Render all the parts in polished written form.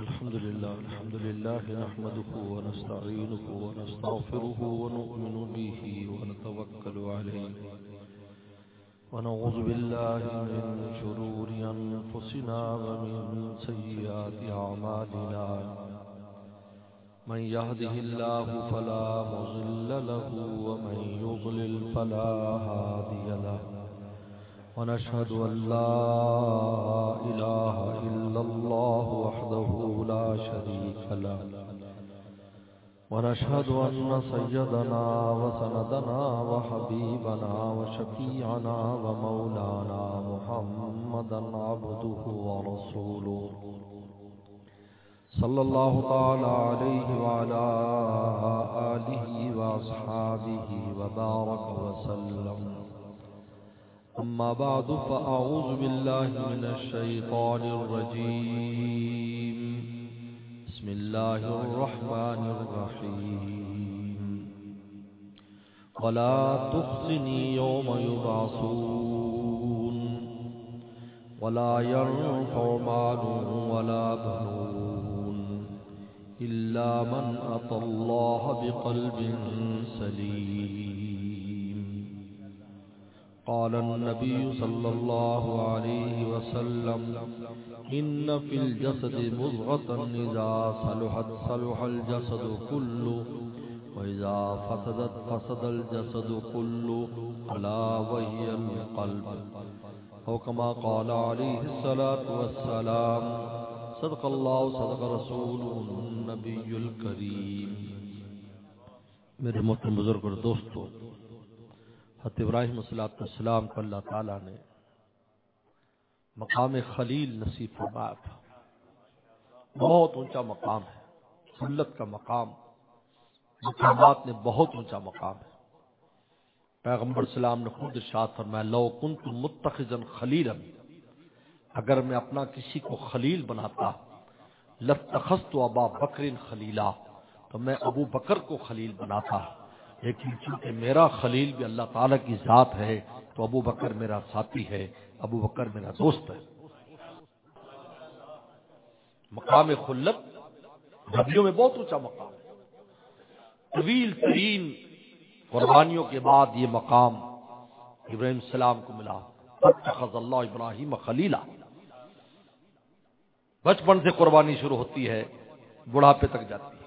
الحمد لله نحمده ونستعينه ونستغفره ونؤمن به ونتوكل عليه ونعوذ بالله من شرور أنفسنا ومن سيئات أعمالنا من يهده الله فلا مضل له ومن يضلل فلا هادي له ونشهد أن لا إله إلا الله وحده لا شريك له ونشهد أن سيدنا وسندنا وحبيبنا وشفيعنا ومولانا محمدا عبده ورسوله صلى الله تعالى عليه وعلى آله وأصحابه وبارك وسلم. أما بعد فأعوذ بالله من الشيطان الرجيم. بسم الله الرحمن الرحيم. ولا تخزني يوم يبعثون ولا ينفع مال ولا بنون إلا من أتى الله بقلب سليم. قال النبي صلى الله عليه وسلم إن في الجسد مضغة إذا صلحت صلح الجسد كله وإذا فسدت فسد الجسد كله ألا وهي القلب أو كما قال عليه الصلاة والسلام. صدق الله صدق رسوله النبي الكريم. میرے محترم بزرگ اور دوستو، حضرت ابراہیم علیہ السلام کو اللہ تعالیٰ نے مقام خلیل نصیب فرمایا تھا. بہت اونچا مقام ہے، خلت کا مقام مقامات نے بہت اونچا مقام ہے. پیغمبر السلام نے خود ارشاد فرمایا لو کنت متخذا خلیلا، اگر میں اپنا کسی کو خلیل بناتا لاتخذت ابا بکر خلیلا، تو میں ابو بکر کو خلیل بناتا. لیکن چونکہ میرا خلیل بھی اللہ تعالیٰ کی ذات ہے تو ابو بکر میرا ساتھی ہے، ابو بکر میرا دوست ہے. مقام خلت نبیوں میں بہت اونچا مقام ہے. طویل ترین قربانیوں کے بعد یہ مقام ابراہیم السلام کو ملا. اتخذ اللہ ابراہیم خلیلا. بچپن سے قربانی شروع ہوتی ہے، بڑھاپے تک جاتی ہے.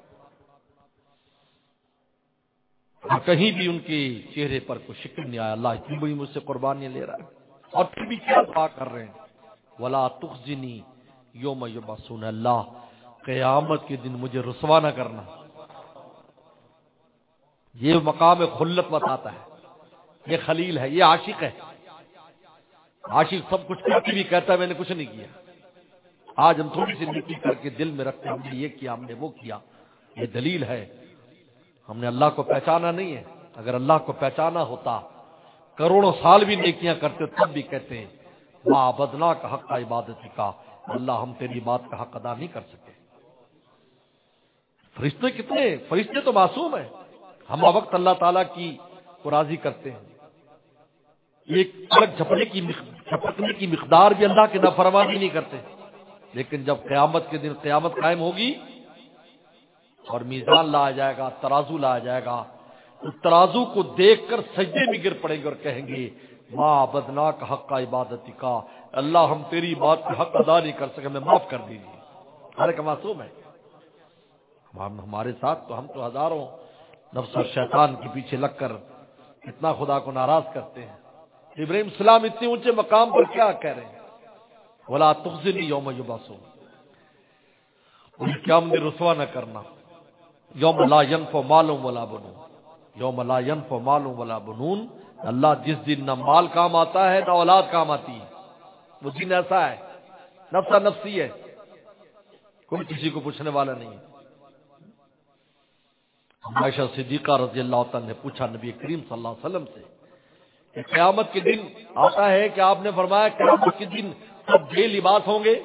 کہیں بھی ان کے چہرے پر کوئی شکر نہیں آیا اللہ اتنی بڑی مجھ سے قربانیاں لے رہا ہے. اور پھر بھی کیا دعا کر رہے ہیں ولا تخزنی یوم یبعثون، اللہ قیامت کے دن مجھے رسوا نہ کرنا. یہ مقام خلت بتاتا ہے. یہ خلیل ہے، یہ عاشق ہے. عاشق سب کچھ کر کے بھی کہتا ہے میں نے کچھ نہیں کیا. آج ہم تھوڑی سی نیکی کر کے دل میں رکھتے ہیں ہم نے یہ کیا ہم نے وہ کیا. یہ دلیل ہے ہم نے اللہ کو پہچانا نہیں ہے. اگر اللہ کو پہچانا ہوتا کروڑوں سال بھی نیکیاں کرتے تب بھی کہتے ہیں ما عبدنا کا حق کا عبادت کا، اللہ ہم تیری بات کا حق ادا نہیں کر سکے. فرشتے کتنے، فرشتے تو معصوم ہیں. ہم وقت اللہ تعالیٰ کی کو راضی کرتے ہیں. ایک پلک جھپکنے کی مقدار بھی اللہ کے نافرمانی نہیں کرتے. لیکن جب قیامت کے دن قیامت قائم ہوگی اور میزان لایا جائے گا، ترازو لایا جائے گا، تو ترازو کو دیکھ کر سجدے میں گر پڑیں گے اور کہیں گے ما عبدنا کا حق کا عبادت کا، اللہ ہم تیری بات کا حق ادا نہیں کر سکے، ہمیں معاف کر دیجیے. ہر ایک معصوم ہے. ہمارے ساتھ تو ہم تو ہزاروں نفس اور شیطان کے پیچھے لگ کر اتنا خدا کو ناراض کرتے ہیں. ابراہیم السلام اتنے اونچے مقام پر کیا کہہ رہے ہیں ولا تخزنی یوم یبعثون، قیامت میں رسوا نہ کرنا. یوم لا ینفع مال ولا بنون، یوم لا ینفع مال ولا بنون، اللہ جس دن نہ مال کام آتا ہے نہ اولاد کام آتی ہے. وہ دن ایسا ہے نفسا نفسی ہے، کوئی کسی کو پوچھنے والا نہیں ہے. عائشہ صدیقہ رضی اللہ تعالی نے پوچھا نبی کریم صلی اللہ علیہ وسلم سے کہ قیامت کے دن آتا ہے کہ آپ نے فرمایا قیامت کے دن سب بے لباس ہوں گے،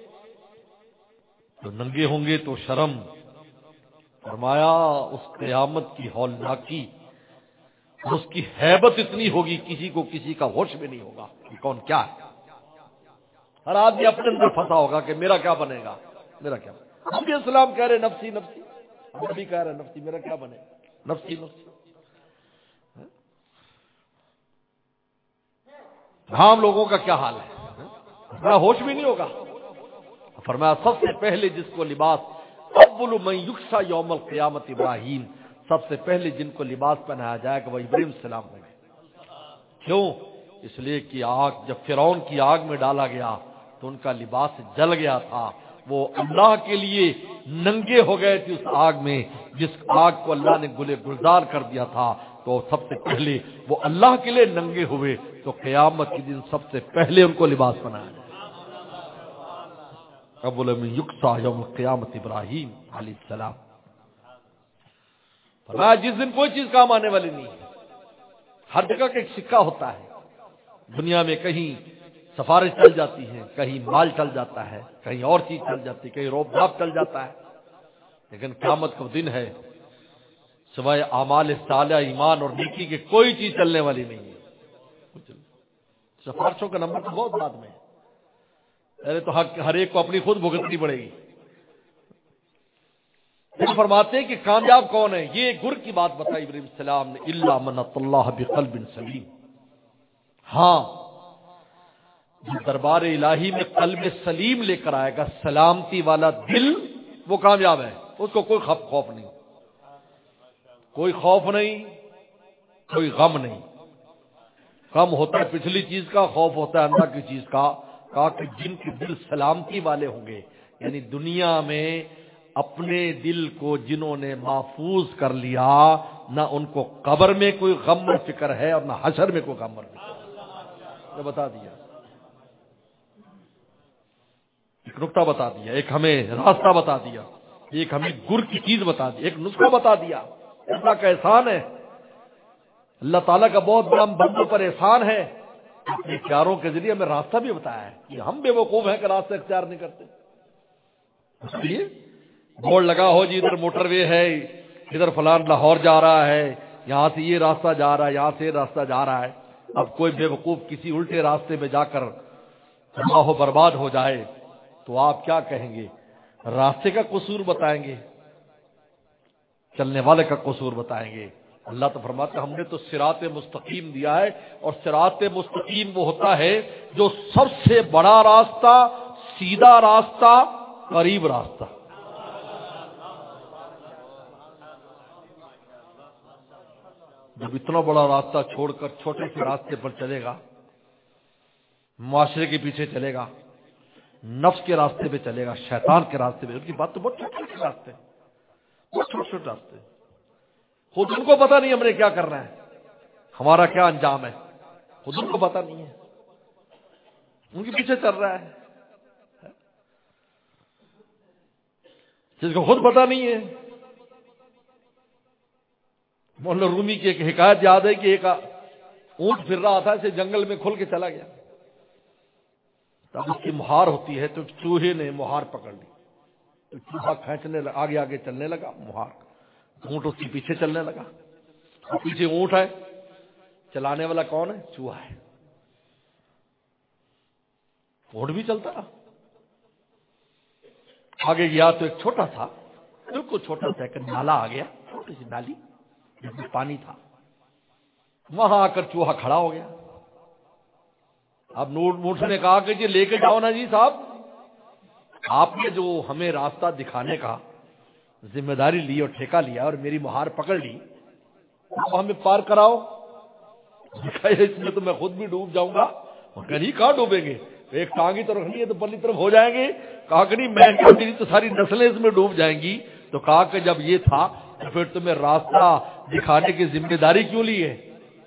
تو ننگے ہوں گے تو شرم. فرمایا اس قیامت کی ہولناکی اس کی ہیبت اتنی ہوگی کسی کو کسی کا ہوش بھی نہیں ہوگا کہ کون کیا ہے. ہر آدمی اپنے اندر پھنسا ہوگا کہ میرا کیا بنے گا. میرا کیا بنے؟ ہم بھی اسلام کہہ رہے نفسی نفسی، ہم بھی کہہ رہے نفسی، میرا کیا بنے؟ نفسی نفسی۔ عام لوگوں کا کیا حال ہے؟ اتنا ہوش بھی نہیں ہوگا۔ فرمایا سب سے پہلے جس کو لباس، اول من یکسا یوم القیامت ابراہیم، سب سے پہلے جن کو لباس پہنایا جائے گا وہ ابراہیم السلام ہوں گے۔ کیوں؟ اس لیے کہ آگ جب فرعون کی آگ میں ڈالا گیا تو ان کا لباس جل گیا تھا، وہ اللہ کے لیے ننگے ہو گئے تھے اس آگ میں، جس آگ کو اللہ نے گلے گلزار کر دیا تھا۔ تو سب سے پہلے وہ اللہ کے لیے ننگے ہوئے، تو قیامت کے دن سب سے پہلے ان کو لباس پہنایا جائے۔ اول من یکسا یوم القیامت ابراہیم علیہ السلام۔ فرمایا جس دن کوئی چیز کام آنے والی نہیں ہے، ہر جگہ کا ایک سکہ ہوتا ہے، دنیا میں کہیں سفارش چل جاتی ہے، کہیں مال چل جاتا ہے، کہیں اور چیز چل جاتی ہے، کہیں روب دھاپ چل جاتا ہے، لیکن قیامت کا دن ہے سوائے اعمال صالحہ، ایمان اور نیکی کے کوئی چیز چلنے والی نہیں ہے۔ سفارشوں کا نمبر تو بہت بعد میں ہے، پہلے تو ہر ایک کو اپنی خود بھگتنی پڑے گی۔ پھر فرماتے ہیں کہ کامیاب کون ہے؟ یہ گر کی بات بتائی ابراہیم السلام نے، الا من اتى اللہ بقلب سلیم۔ ہاں، جو دربار الہی میں قلب سلیم لے کر آئے گا، سلامتی والا دل، وہ کامیاب ہے۔ اس کو کوئی خوف نہیں، کوئی خوف نہیں، کوئی غم نہیں۔ غم ہوتا ہے پچھلی چیز کا، خوف ہوتا ہے اللہ کی چیز کا۔ کہا کہ جن کے دل سلامتی والے ہوں گے، یعنی دنیا میں اپنے دل کو جنہوں نے محفوظ کر لیا، نہ ان کو قبر میں کوئی غم و فکر ہے اور نہ حشر میں کوئی غم و فکر ہے۔ یہ بتا دیا، ایک نقطہ بتا دیا، ایک ہمیں راستہ بتا دیا، ایک ہمیں گر کی چیز بتا دی، ایک نسخہ بتا دیا۔ اللہ کا احسان ہے، اللہ تعالیٰ کا بہت بڑا بندوں پر احسان ہے، اپنے پیاروں کے ذریعے ہمیں راستہ بھی بتایا ہے کہ ہم بے وقوف ہیں کہ راستہ اختیار نہیں کرتے۔ اس لیے بورڈ لگا ہو جی ادھر موٹر وے ہے، ادھر فلان لاہور جا رہا ہے، یہاں سے یہ راستہ جا رہا ہے، یہاں سے یہ راستہ جا رہا ہے۔ اب کوئی بے وقوف کسی الٹے راستے میں جا کر تباہ و برباد ہو جائے تو آپ کیا کہیں گے؟ راستے کا قصور بتائیں گے، چلنے والے کا قصور بتائیں گے؟ اللہ تو فرماتا ہے ہم نے تو صراط مستقیم دیا ہے، اور صراط مستقیم وہ ہوتا ہے جو سب سے بڑا راستہ، سیدھا راستہ، قریب راستہ۔ جب اتنا بڑا راستہ چھوڑ کر چھوٹے سے راستے پر چلے گا، معاشرے کے پیچھے چلے گا، نفس کے راستے پہ چلے گا، شیطان کے راستے پہ، ان کی بات تو بہت چھوٹے چھوٹے راستے ہیں، بہت چھوٹے چھوٹے راستے ہیں۔ خود ان کو پتا نہیں ہم نے کیا کرنا ہے، ہمارا کیا انجام ہے، خود ان کو پتا نہیں ہے، ان کے پیچھے چل رہا ہے۔ جس کو خود پتا نہیں ہے، مولانا رومی کی ایک حکایت یاد ہے کہ ایک اونٹ پھر رہا تھا، اسے جنگل میں کھل کے چلا گیا، تب اس کی مہار ہوتی ہے تو چوہے نے مہار پکڑ لی، تو چوہا کھینچنے لگا، آگے آگے چلنے لگا، مہار اونٹ اس کے پیچھے چلنے لگا، اور پیچھے اونٹ ہے، چلانے والا کون ہے؟ چوہا ہے۔ اونٹ بھی چلتا رہا، آگے گیا تو ایک چھوٹا تھا، بالکل چھوٹا سا ایک نالا آ گیا، چھوٹی سی نالی جس میں پانی تھا، وہاں آ کر چوہا کھڑا ہو گیا۔ اب اونٹ نے کہا کہ جی لے کے جاؤ نا جی صاحب، آپ نے جو ہمیں راستہ دکھانے کا ذمہ داری لی اور ٹھیکہ لیا اور میری مہار پکڑ لی، اب ہمیں پار کراؤ۔ اس میں تو میں خود بھی ڈوب جاؤں گا۔ نہیں، کہاں ڈوبیں گے، ایک ٹانگی تو رکھنی ہے تو پرلی طرف ہو جائیں گے۔ کہا کہ نہیں، میں میری تو ساری نسلیں اس میں ڈوب جائیں گی۔ تو کہا کہ جب یہ تھا تو پھر تمہیں راستہ دکھانے کی ذمہ داری کیوں لی ہے؟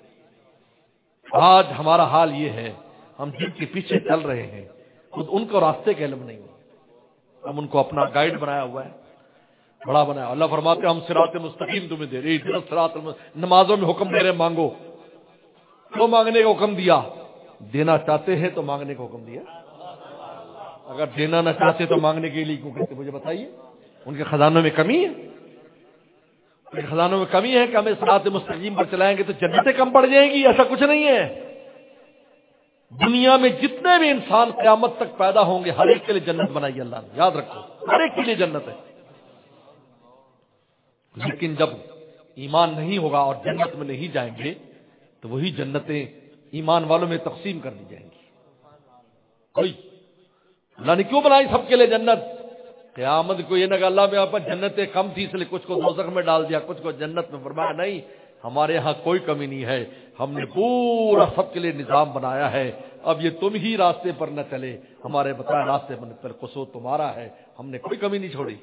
آج ہمارا حال یہ ہے، ہم جن کے پیچھے چل رہے ہیں خود ان کو راستے کا علم نہیں ہے، ہم ان کو اپنا گائیڈ بنایا ہوا ہے، بڑا بنایا۔ اللہ فرماتے ہیں ہم صراط مستقیم تمہیں دے رہے، نمازوں میں حکم دے رہے مانگو، تو مانگنے کا حکم دیا، دینا چاہتے ہیں تو مانگنے کا حکم دیا، اگر دینا نہ چاہتے تو مانگنے کے لیے کیوں کہتے؟ مجھے بتائیے، ان کے خزانوں میں کمی ہے؟ ان کے خزانوں میں کمی ہے کہ ہمیں صراط مستقیم پر چلائیں گے تو جنتیں کم پڑ جائیں گی؟ ایسا کچھ نہیں ہے۔ دنیا میں جتنے بھی انسان قیامت تک پیدا ہوں گے، ہر ایک کے لیے جنت بنائی اللہ نے، یاد رکھو۔ ہر ایک کے لیے جنت ہے. لیکن جب ایمان نہیں ہوگا اور جنت میں نہیں جائیں گے تو وہی جنتیں ایمان والوں میں تقسیم کر دی جائیں گی. کوئی اللہ نے کیوں بنائی سب کے لیے جنت؟ قیامت کو یہ نہ کہ اللہ میں آپ پر جنتیں کم تھی اس لیے کچھ کو دوزخ میں ڈال دیا, کچھ کو جنت میں. فرمایا نہیں, ہمارے ہاں کوئی کمی نہیں ہے, ہم نے پورا سب کے لیے نظام بنایا ہے. اب یہ تم ہی راستے پر نہ چلے, ہمارے بتائے راستے پر قصور تمہارا ہے, ہم نے کوئی کمی نہیں چھوڑی.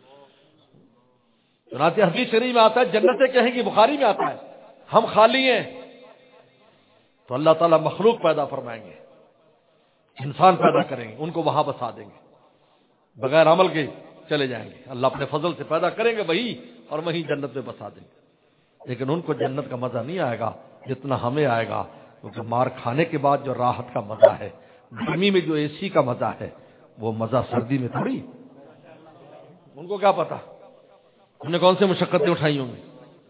چنانچہ حدیث شریف میں آتا ہے, جنتیں کہیں گی, بخاری میں آتا ہے, ہم خالی ہیں. تو اللہ تعالیٰ مخلوق پیدا فرمائیں گے, انسان پیدا کریں گے, ان کو وہاں بسا دیں گے, بغیر عمل کے چلے جائیں گے. اللہ اپنے فضل سے پیدا کریں گے وہی, اور وہیں جنت میں بسا دیں گے. لیکن ان کو جنت کا مزہ نہیں آئے گا جتنا ہمیں آئے گا, کیونکہ مار کھانے کے بعد جو راحت کا مزہ ہے, گرمی میں جو اے سی کا مزہ ہے, وہ مزہ سردی میں تھوڑی. ان کو کیا پتا ہم نے کون سے مشقتیں اٹھائی ہوں گی.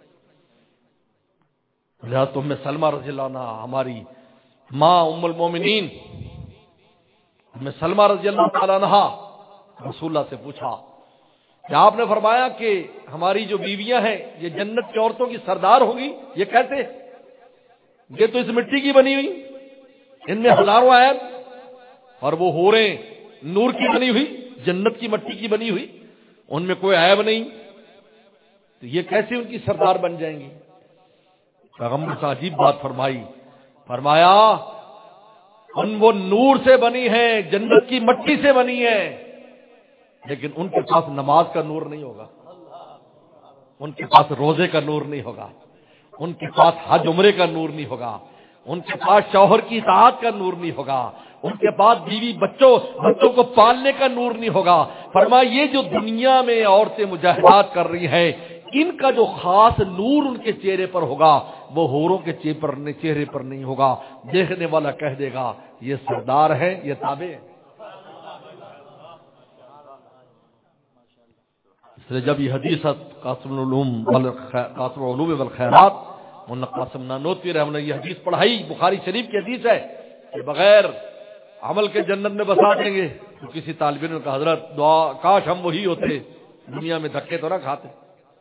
لہٰذا تم میں سلمہ رضی اللہ عنہ, ہماری ماں ام المومنین میں سلمہ رضی اللہ تعالیٰ عنہ, رسول اللہ سے پوچھا کہ آپ نے فرمایا کہ ہماری جو بیویاں ہیں یہ جنت کی عورتوں کی سردار ہوگی, یہ کہتے یہ تو اس مٹی کی بنی ہوئی, ان میں ہزاروں عیب, اور وہ حوریں نور کی بنی ہوئی, جنت کی مٹی کی بنی ہوئی, ان میں کوئی عیب نہیں, تو یہ کیسے ان کی سردار بن جائیں گی؟ پیغمبر سے عجیب بات فرمائی, فرمایا وہ نور سے بنی ہے, جنت کی مٹی سے بنی ہے, لیکن ان کے پاس نماز کا نور نہیں ہوگا, ان کے پاس روزے کا نور نہیں ہوگا, ان کے پاس حج عمرے کا نور نہیں ہوگا, ان کے پاس شوہر کی اطاعت کا نور نہیں ہوگا, ان کے پاس بیوی بچوں کو پالنے کا نور نہیں ہوگا. فرمایا یہ جو دنیا میں عورتیں مجاہدات کر رہی ہیں, ان کا جو خاص نور ان کے چہرے پر ہوگا وہ حوروں کے چہرے پر نہیں ہوگا. دیکھنے والا کہہ دے گا یہ سردار ہے, یہ تابع ہے. اس لیے جب یہ حدیث قاسم العلوم والخیرات مولانا قاسم نانوتوی رحمۃ اللہ یہ حدیث پڑھائی, بخاری شریف کی حدیث ہے کہ بغیر عمل کے جنت میں بسا دیں گے, تو کسی طالب علم کا حضرت دعا کاش ہم وہی ہوتے, دنیا میں دھکے تو نہ کھاتے.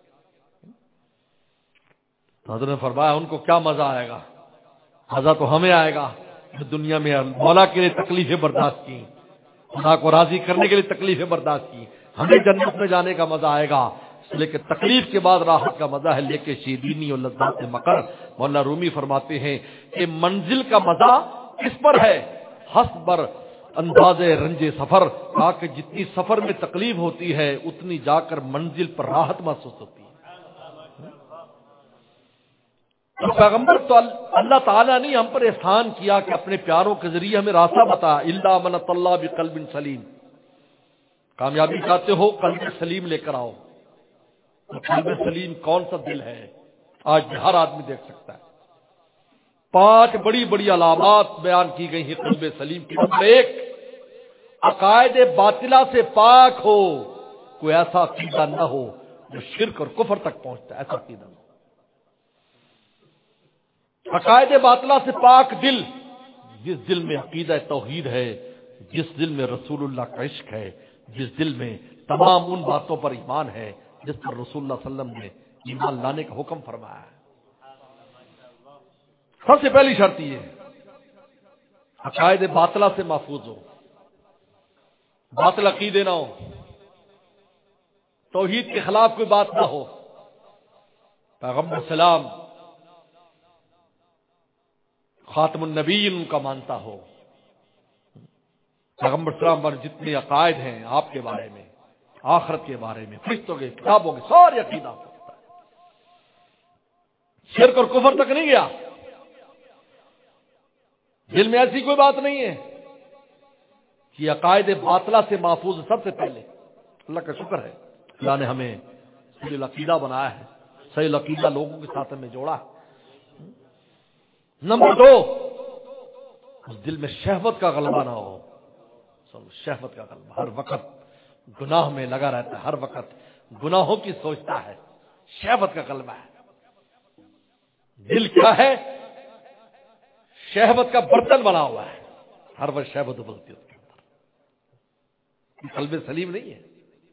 حضرت نے فرمایا ان کو کیا مزہ آئے گا, مزہ تو ہمیں آئے گا جو دنیا میں مولا کے لیے تکلیفیں برداشت کی, خدا کو راضی کرنے کے لیے تکلیفیں برداشت کی. ہمیں جنت میں جانے کا مزہ آئے گا, اس لیے کہ تکلیف کے بعد راحت کا مزہ ہے, لے کے شیرینی اور لذات مکر. مولانا رومی فرماتے ہیں کہ منزل کا مزہ کس پر ہے, حسب انداز رنج سفر, کہا کہ جتنی سفر میں تکلیف ہوتی ہے اتنی جا کر منزل پر راحت محسوس ہوتی ہے. تو پیغمبر تو اللہ تعالیٰ نے ہم پر احسان کیا کہ اپنے پیاروں کے ذریعے ہمیں راستہ بتا, الا من اتى الله بقلب سلیم. کامیابی چاہتے ہو قلب سلیم لے کر آؤ. قلب سلیم کون سا دل ہے آج ہر آدمی دیکھ سکتا ہے. 5 بڑی بڑی علامات بیان کی گئی ہیں قلب سلیم کی. نمبر 1, عقائد باطلہ سے پاک ہو, کوئی ایسا عقیدہ نہ ہو جو شرک اور کفر تک پہنچتا ہے, ایسا عقیدہ نہ ہو. عقائد باطلہ سے پاک دل, جس دل میں عقیدہ توحید ہے, جس دل میں رسول اللہ کا عشق ہے, جس دل میں تمام ان باتوں پر ایمان ہے جس پر رسول اللہ صلی اللہ علیہ وسلم نے ایمان لانے کا حکم فرمایا ہے. سب سے پہلی شرط یہ عقائد باطلہ سے محفوظ ہو, باطل عقیدے نہ ہو, توحید کے خلاف کوئی بات نہ ہو, پیغمبر سلام خاتم النبیین ان کا مانتا ہو, پیغمبر سلام پر جتنے عقائد ہیں آپ کے بارے میں, آخرت کے بارے میں, فرشتوں کے, کتابوں کے, سارے عقیدہ ہوتا ہے. شرک اور کفر تک نہیں گیا, دل میں ایسی کوئی بات نہیں ہے کہ عقائد باطلہ سے محفوظ. سب سے پہلے اللہ کا شکر ہے اللہ نے ہمیں صحیح عقیدہ بنایا ہے, صحیح عقیدہ لوگوں کے ساتھ ہمیں جوڑا. نمبر 2, اس دل میں شہوت کا غلبہ نہ ہو. شہوت کا غلبہ, ہر وقت گناہ میں لگا رہتا ہے, ہر وقت گناہوں کی سوچتا ہے, شہوت کا غلبہ ہے. دل کیا ہے, شہوت کا برتن بنا ہوا ہے, ہر وقت شہوت ابلتی ہے اس کے اندر. قلب سلیم نہیں ہے.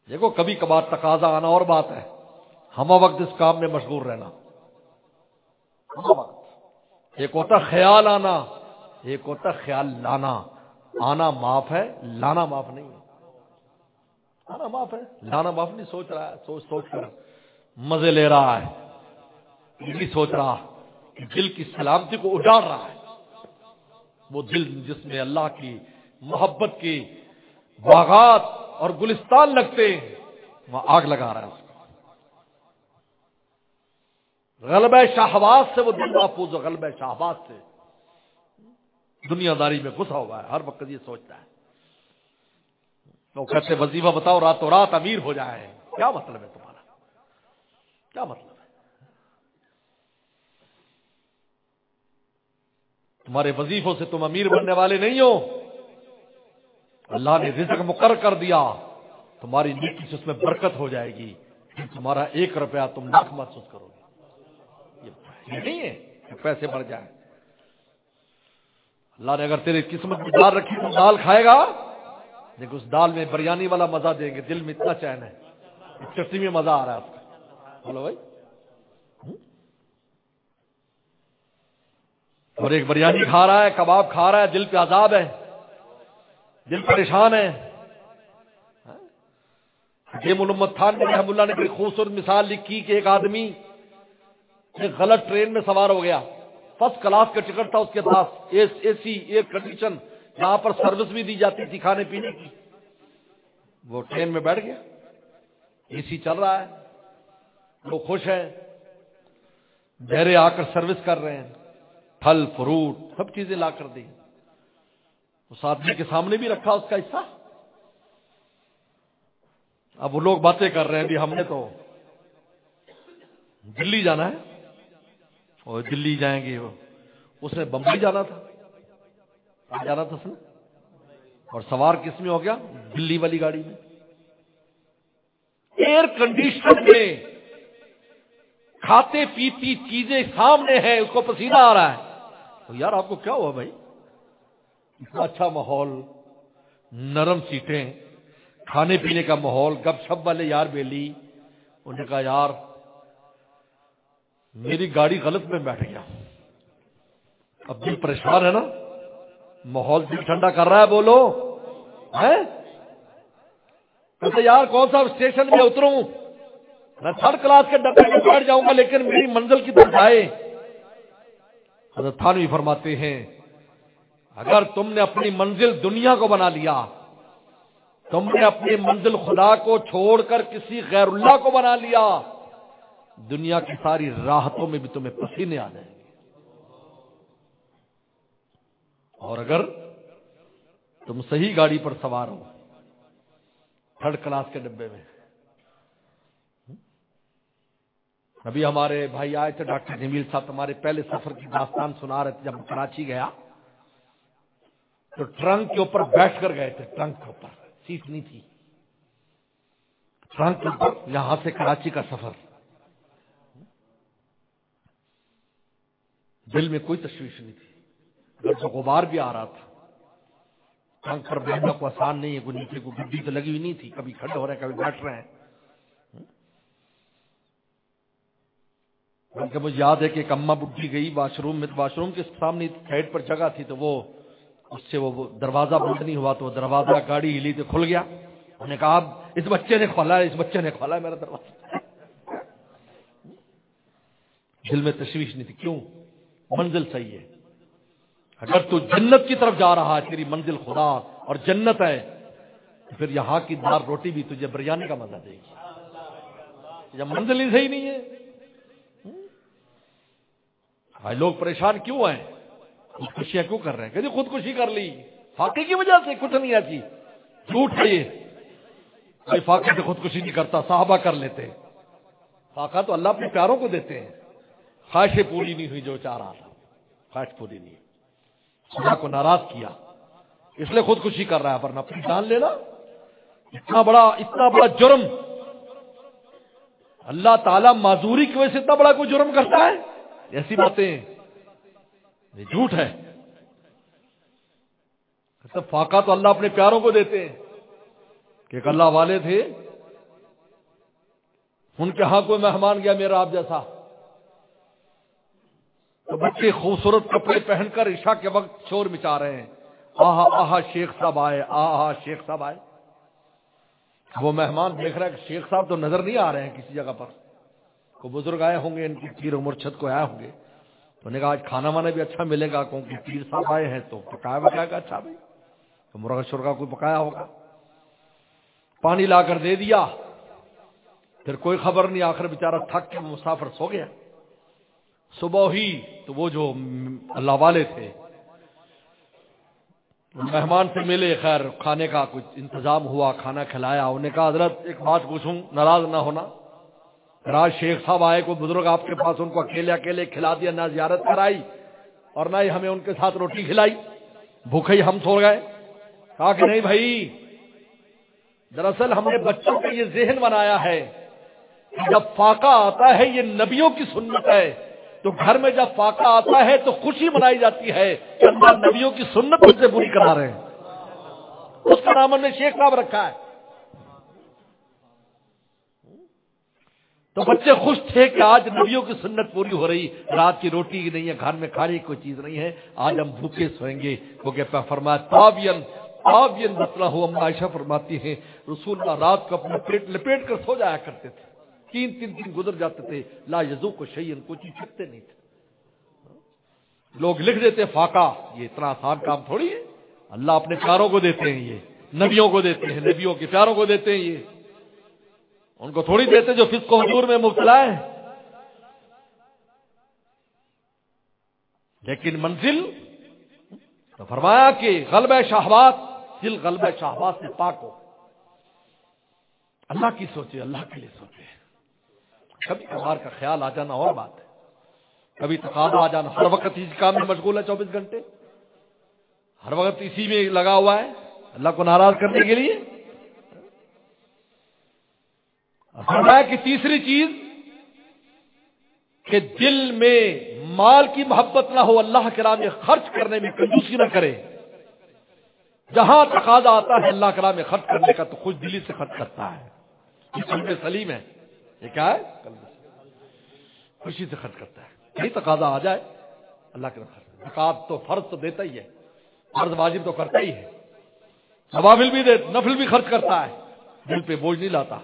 دیکھو کبھی کبھار تقاضا آنا اور بات ہے، ہم وقت اس کام میں مشغول رہنا ہم وقت۔ ایک ہوتا خیال آنا، ایک ہوتا خیال لانا۔ آنا معاف ہے، لانا معاف نہیں ہے۔ آنا معاف ہے، لانا معاف نہیں۔ سوچ رہا ہے، سوچ کر مزے لے رہا ہے، یہ نہیں سوچ رہا کہ دل کی سلامتی کو اجاڑ رہا ہے۔ وہ دل جس میں اللہ کی محبت کی باغات اور گلستان لگتے ہیں، وہاں آگ لگا رہا ہے اس کو۔ غلبہ شہوات سے وہ دل محفوظ ہو، غلبہ شہوات سے دنیا داری میں گھسا ہوا ہے، ہر وقت یہ سوچتا ہے۔ لوگ کہتے وظیفہ بتاؤ راتوں رات امیر ہو جائے، کیا مطلب ہے تمہارا؟ کیا مطلب ہے؟ تمہارے وظیفوں سے تم امیر بننے والے نہیں ہو۔ اللہ نے رزق مقرر کر دیا، تمہاری نیکی سے اس میں برکت ہو جائے گی، پھر تمہارا 1 روپیہ تم لاکھ محسوس کرو گے۔ یہ نہیں ہے کہ پیسے بڑھ جائیں۔ اللہ نے اگر تیری قسمت میں دال رکھی تو دال کھائے گا، لیکن اس دال میں بریانی والا مزہ دیں گے، دل میں اتنا چین ہے، چٹنی میں مزہ آ رہا ہے اس کا۔ بولو بھائی۔ اور ایک بریانی کھا رہا ہے، کباب کھا رہا ہے، دل پہ عذاب ہے، دل پریشان ہے۔ حکیم محمد خان رحمہ اللہ نے بڑی خوبصورت مثال لکھی کہ ایک آدمی ایک غلط ٹرین میں سوار ہو گیا، فرسٹ کلاس کا ٹکٹ تھا اس کے پاس، اے سی ایئر کنڈیشن، یہاں پر سروس بھی دی جاتی تھی کھانے پینے کی۔ وہ ٹرین میں بیٹھ گیا، اے سی چل رہا ہے، لوگ خوش ہیں، بہرے آ کر سروس کر رہے ہیں، پھل فروٹ سب چیزیں لا کر دی۔ اس آدمی کے سامنے بھی رکھا اس کا حصہ۔ اب وہ لوگ باتیں کر رہے ہیں، بھی ہم نے تو دلی جانا ہے، اور دلی جائیں گے، اس نے بمبئی جانا تھا، کہاں جانا تھا اس نے، اور سوار کس میں ہو گیا؟ دلی والی گاڑی میں، ایئر کنڈیشن میں، کھاتے پیتی چیزیں سامنے ہیں، اس کو پسینہ آ رہا ہے۔ تو یار آپ کو کیا ہوا بھائی؟ اتنا اچھا ماحول، نرم سیٹیں، کھانے پینے کا ماحول، گپ شپ والے یار بیلی۔ انہوں نے کہا یار میری گاڑی غلط میں بیٹھ گیا، اب دل پریشان ہے نا، ماحول دل ٹھنڈا کر رہا ہے، بولو ہے؟ کہتے یار کون سا اسٹیشن میں اتروں؟ میں 3rd کلاس کے ڈبے میں بیٹھ جاؤں گا لیکن میری منزل کی طرف آئے۔ حضرت تھانوی فرماتے ہیں اگر تم نے اپنی منزل دنیا کو بنا لیا، تم نے اپنی منزل خدا کو چھوڑ کر کسی غیر اللہ کو بنا لیا، دنیا کی ساری راحتوں میں بھی تمہیں پسینے آ جائیں گے۔ اور اگر تم صحیح گاڑی پر سوار ہو، 3rd کلاس کے ڈبے میں، ابھی ہمارے بھائی آئے تھے ڈاکٹر جمیل صاحب، ہمارے پہلے سفر کی داستان سنا رہے تھے۔ جب کراچی گیا تو ٹرنک کے اوپر بیٹھ کر گئے تھے، ٹرنک کے اوپر سیٹ نہیں تھی، ٹرنک کے اوپر، یہاں سے کراچی کا سفر، دل میں کوئی تشویش نہیں تھی، گرد و غبار بھی آ رہا تھا، ٹرنک پر بیٹھنا کو آسان نہیں ہے، کوئی نیچے کو گڈی تو لگی ہوئی نہیں تھی، کبھی کھڑے ہو رہے ہیں کبھی بیٹھ رہے ہیں۔ بلکہ مجھے یاد ہے کہ ایک اماں بڈھی گئی واش روم میں، واش روم کے سامنے سائڈ پر جگہ تھی، تو وہ اس سے وہ دروازہ بند نہیں ہوا، تو وہ دروازہ گاڑی ہلی تو کھل گیا۔ انہوں نے کہا اب اس بچے نے کھولا ہے، اس بچے نے کھولا ہے میرا دروازہ۔ دل میں تشویش نہیں تھی، کیوں؟ منزل صحیح ہے۔ اگر تو جنت کی طرف جا رہا ہے، تیری منزل خدا اور جنت ہے، تو پھر یہاں کی دال روٹی بھی تجھے بریانی کا مزہ دے گی۔ جب منزل ہی صحیح نہیں ہے، بھائی لوگ پریشان کیوں ہیں؟ خودکشیاں کیوں کر رہے ہیں؟ کہ خودکشی کر لی فاقے کی وجہ سے، کچھ نہیں ایسی، جھوٹ ہے یہ، کوئی فاقے سے خودکشی نہیں کرتا، صحابہ کر لیتے۔ فاقہ تو اللہ اپنے پیاروں کو دیتے ہیں۔ خواہشیں پوری نہیں ہوئی جو چاہ رہا تھا، خواہش پوری نہیں، خدا کو ناراض کیا، اس لیے خودکشی کر رہا ہے، ورنہ اپنی جان لینا اتنا بڑا جرم، اللہ تعالیٰ معذوری کی وجہ سے اتنا بڑا کوئی جرم کرتا ہے؟ ایسی باتیں یہ جھوٹ ہے۔ فاقہ تو اللہ اپنے پیاروں کو دیتے ہیں، کہ ایک اللہ والے تھے، ان کے ہاں کوئی مہمان گیا میرا آپ جیسا، تو بچے خوبصورت کپڑے پہن کر عشاء کے وقت شور مچا رہے ہیں، آہا آہا شیخ صاحب آئے، آہا شیخ صاحب آئے۔ وہ مہمان دیکھ رہا ہے کہ شیخ صاحب تو نظر نہیں آ رہے ہیں کسی جگہ پر، کوئی بزرگ آئے ہوں گے، ان کی پیر و مرشد کو آئے ہوں گے، تو نے کہا آج کھانا وانا بھی اچھا ملے گا کیونکہ پیر صاحب آئے ہیں تو پکایا بکایا گا اچھا بھائی، تو مرغا شرغا کوئی پکایا ہوگا۔ پانی لا کر دے دیا، پھر کوئی خبر نہیں، آخر بیچارہ تھک کے مسافر سو گیا۔ صبح ہی تو وہ جو اللہ والے تھے مہمان سے ملے، خیر کھانے کا کچھ انتظام ہوا، کھانا کھلایا۔ انہوں نے کہا حضرت ایک بات پوچھوں، ناراض نہ ہونا، راج شیخ صاحب آئے، کوئی بزرگ آپ کے پاس، ان کو اکیلے اکیلے کھلا دیا، نہ زیارت کرائی اور نہ ہی ہمیں ان کے ساتھ روٹی کھلائی، بھوکے ہی ہم سو گئے؟ کہا کہ نہیں بھائی، دراصل ہم نے بچوں کا یہ ذہن بنایا ہے کہ جب فاقہ آتا ہے، یہ نبیوں کی سنت ہے، تو گھر میں جب فاقہ آتا ہے تو خوشی منائی جاتی ہے کہ اللہ نبیوں کی سنت ان سے پوری کرا رہے ہیں، اس کا نام ہم نے شیخ صاحب رکھا ہے۔ تو بچے خوش تھے کہ آج نبیوں کی سنت پوری ہو رہی، رات کی روٹی نہیں ہے، گھر میں کھانے کی کوئی چیز نہیں ہے، آج ہم بھوکے سوئیں گے، کیونکہ فرمایا تابین مسئلہ ہو۔ عائشہ فرماتی ہیں رسول اللہ رات کو اپنا پیٹ لپیٹ کر سو جایا کرتے تھے، تین دن گزر جاتے تھے، لا یذوق شیئا، کوئی چیز چھکتے نہیں تھے۔ لوگ لکھ دیتے فاقہ، یہ اتنا آسان کام تھوڑی ہے، اللہ اپنے پیاروں کو دیتے ہیں، یہ نبیوں کو دیتے ہیں، نبیوں کے پیاروں کو دیتے ہیں، یہ ان کو تھوڑی دیتے جو فسق و فجور میں مبتلا ہے۔ لیکن منزل تو فرمایا کہ غلبہ شہوات، دل غلبہ شہوات سے پاک ہو، اللہ کی سوچے، اللہ کے لیے سوچے۔ کبھی کبھار کا خیال آ جانا اور بات ہے، کبھی تقاضا آ جانا، ہر وقت اسی کام میں مشغول ہے 24 گھنٹے، ہر وقت اسی میں لگا ہوا ہے اللہ کو ناراض کرنے کے لیے۔ فرمایا کہ تیسری چیز کہ دل میں مال کی محبت نہ ہو، اللہ کے راہ میں خرچ کرنے میں کنجوسی نہ کرے، جہاں تقاضا آتا ہے اللہ کے راہ میں خرچ کرنے کا تو خوش دلی سے خرچ کرتا ہے، یہ قلب سلیم ہے۔ یہ کیا ہے؟ قلب خوشی سے خرچ کرتا ہے، یہی تقاضا آ جائے اللہ کے راہ۔ زکات تو فرض تو دیتا ہی ہے، فرض واجب تو کرتا ہی ہے، نوافل بھی دے، نفل بھی خرچ کرتا ہے، دل پہ بوجھ نہیں لاتا۔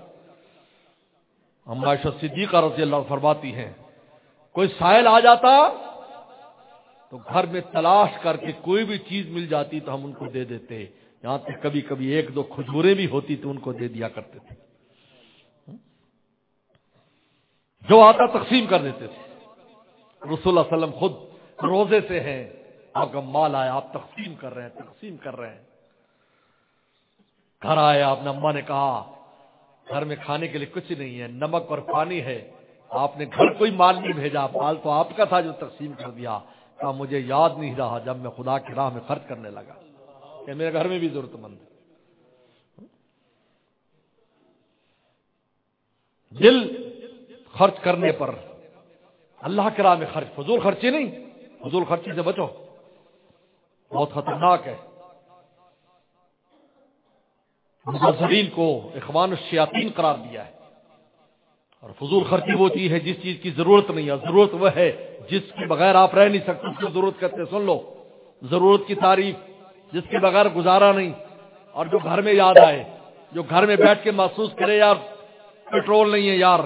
عائشہ صدیقہ رضی اللہ عنہا فرماتی ہیں کوئی سائل آ جاتا تو گھر میں تلاش کر کے کوئی بھی چیز مل جاتی تو ہم ان کو دے دیتے، یہاں تک کبھی کبھی 1-2 کھجوریں بھی ہوتی تو ان کو دے دیا کرتے تھے، جو آتا تقسیم کر دیتے تھے۔ رسول اللہ صلی اللہ علیہ وسلم خود روزے سے ہیں، آپ کا مال آیا، آپ تقسیم کر رہے ہیں۔ گھر آئے، آپ نے اماں نے کہا گھر میں کھانے کے لیے کچھ نہیں ہے، نمک اور پانی ہے، آپ نے گھر کوئی مال نہیں بھیجا، مال تو آپ کا تھا جو تقسیم کر دیا۔ کہا مجھے یاد نہیں رہا جب میں خدا کی راہ میں خرچ کرنے لگا کہ میرے گھر میں بھی ضرورت مند ہے۔ دل خرچ کرنے پر، اللہ کی راہ میں خرچ، فضول خرچی نہیں، فضول خرچی سے بچو، بہت خطرناک ہے۔ مبذرین کو اخوان الشیاطین قرار دیا ہے، اور فضول خرچی وہ چیز ہے جس چیز کی ضرورت نہیں ہے، ضرورت وہ ہے جس کے بغیر آپ رہ نہیں سکتے، اس کی ضرورت کرتے۔ سن لو ضرورت کی تعریف، جس کے بغیر گزارا نہیں، اور جو گھر میں یاد آئے، جو گھر میں بیٹھ کے محسوس کرے یار پیٹرول نہیں ہے، یار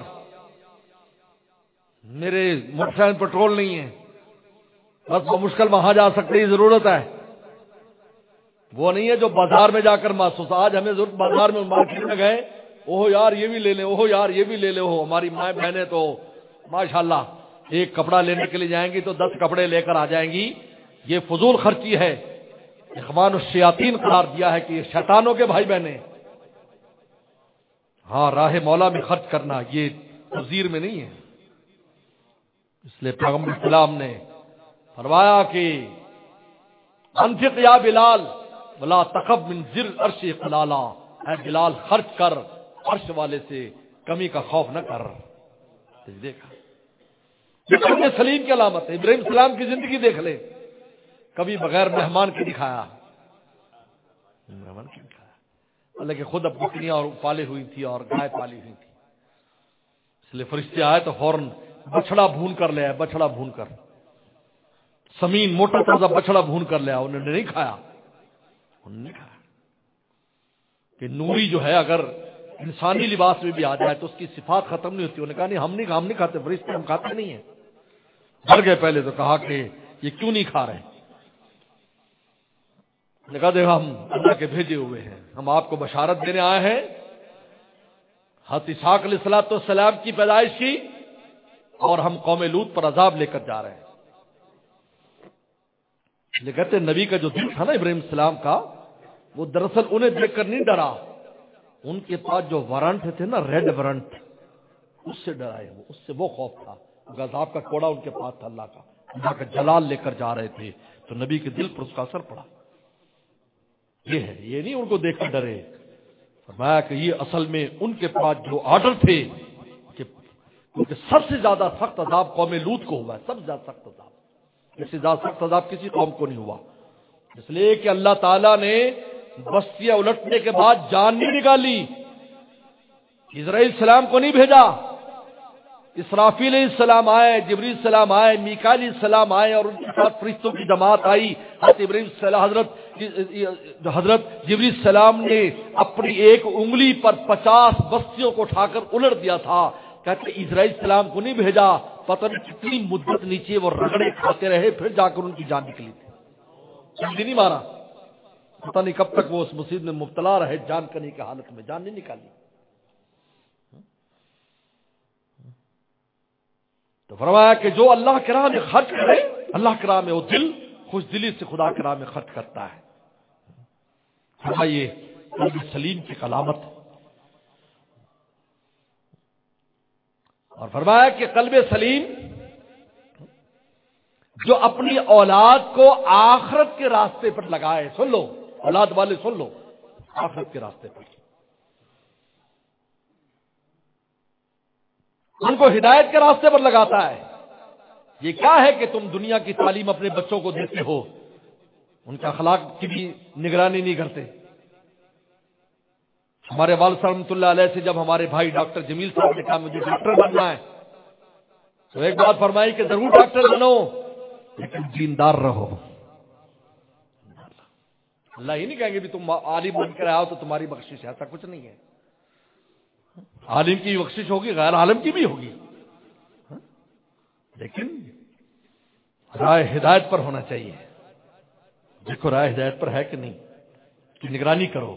میرے موٹر سائیکل پیٹرول نہیں ہے، بس وہ مشکل وہاں جا سکتے ہی ضرورت ہے، وہ نہیں ہے جو بازار میں جا کر محسوس۔ آج ہمیں ضرورت بازار میں مارکیٹ میں گئے، اوہ یار یہ بھی لے لیں، اوہ یار یہ بھی لے لیں، اوہ ہماری مائیں بہنیں تو ماشاءاللہ ایک کپڑا لینے کے لیے جائیں گی تو 10 کپڑے لے کر آ جائیں گی، یہ فضول خرچی ہے۔ اخوان الشیاطین قرار دیا ہے کہ یہ شیطانوں کے بھائی بہنیں۔ ہاں راہ مولا میں خرچ کرنا یہ تذیر میں نہیں ہے، اس لیے پیغمبر اسلام نے فرمایا کہ انفق یا بلال ولا تخف من ذی العرش اقلالا، اے بلال خرچ کر، عرش والے سے کمی کا خوف نہ کر۔ دیکھا یہ قلب سلیم کی علامت ہے۔ ابراہیم السلام کی زندگی دیکھ لے، کبھی بغیر مہمان کے دکھایا، مہمان کے دکھایا، حالانکہ خود اب بکریاں اور پالی ہوئی تھی اور گائے پالی ہوئی تھی، اس لیے فرشتے آئے تو فوراً بچڑا بھون کر لے آئے، بچڑا بھون کر، سمین موٹا تازہ بچڑا بھون کر لے آئے. انہوں نے نہیں کھایا، انہوں نے نہیں کھایا کہ نوری جو ہے اگر انسانی لباس میں بھی آ جائے تو اس کی صفات ختم نہیں ہوتی. انہوں نے کہا نہیں ہم نہیں کھاتے، فرشتے ہم کھاتے نہیں ہیں. ڈر گئے پہلے تو، کہا کہ یہ کیوں نہیں کھا رہے؟ نے کہا دیکھا ہم اللہ کے بھیجے ہوئے ہیں، ہم آپ کو بشارت دینے آئے ہیں حضرت اسحاق علیہ السلام کی پیدائش کی، اور ہم قوم لوط پر عذاب لے کر جا رہے ہیں. یہ کہتے ہیں نبی کا جو دل تھا نا ابراہیم السلام کا، وہ دراصل انہیں دیکھ کر نہیں ڈرا، ان کے پاس جو وارنٹ تھے نا، ریڈ وارنٹ، اس سے ڈرائے وہ، اس سے وہ خوف تھا. عذاب کا کوڑا ان کے پاس تھا، اللہ کا جلال لے کر جا رہے تھے، تو نبی کے دل پر اس کا اثر پڑا. یہ ہے، یہ نہیں ان کو دیکھ کر ڈرے. فرمایا کہ یہ اصل میں ان کے پاس جو آرڈر تھے کہ کیونکہ سب سے زیادہ سخت عذاب قوم لوط کو ہوا ہے، سب سے زیادہ سخت عذاب، اس سے زیادہ سخت عذاب کسی قوم کو نہیں ہوا. اس لیے کہ اللہ تعالیٰ نے بستیاں الٹنے کے بعد جان نہیں نکالی، اسرائیل السلام کو نہیں بھیجا. اسرافیل علیہ السلام آئے، جبریل السلام آئے، میکائیل علیہ السلام آئے، اور ان کے ساتھ فرشتوں کی جماعت آئی. حضرت جبریل السلام نے اپنی ایک انگلی پر 50 بستیوں کو اٹھا کر الٹ دیا تھا. کہتے اسرائیل السلام کو نہیں بھیجا، پتہ نہیں کتنی مدت نیچے وہ رگڑے کھاتے رہے، پھر جا کر ان کی جان نکلی تھی. جلدی نہیں مارا، پتہ نہیں کب تک وہ اس مصیبت میں مبتلا رہے، جان کرنے کی حالت میں، جان نہیں نکالی. تو فرمایا کہ جو اللہ کی راہ میں خرچ کرے، اللہ کی راہ میں وہ دل خوش دلی سے خدا کی راہ میں خرچ کرتا ہے. فرمائیے قلب سلیم کی علامت. اور فرمایا کہ قلب سلیم جو اپنی اولاد کو آخرت کے راستے پر لگائے، سن لو اولاد والے سن لو، آخرت کے راستے پر ان کو ہدایت کے راستے پر لگاتا ہے. یہ کیا ہے کہ تم دنیا کی تعلیم اپنے بچوں کو دیتے ہو، ان کے اخلاق کی بھی نگرانی نہیں کرتے. ہمارے والد صاحب رحمۃ اللہ علیہ سے جب ہمارے بھائی ڈاکٹر جمیل صاحب نے کہا مجھے ڈاکٹر بننا ہے، تو ایک بات فرمائی کہ ضرور ڈاکٹر بنو لیکن دیندار رہو. اللہ ہی نہیں کہیں گے بھی تم عالم بن کر آؤ تو تمہاری بخشش ہے، ایسا کچھ نہیں ہے. عالم کی بخشش ہوگی، غیر عالم کی بھی ہوگی، لیکن راہ ہدایت پر ہونا چاہیے. دیکھو راہ ہدایت پر ہے کہ نہیں، کہ نگرانی کرو.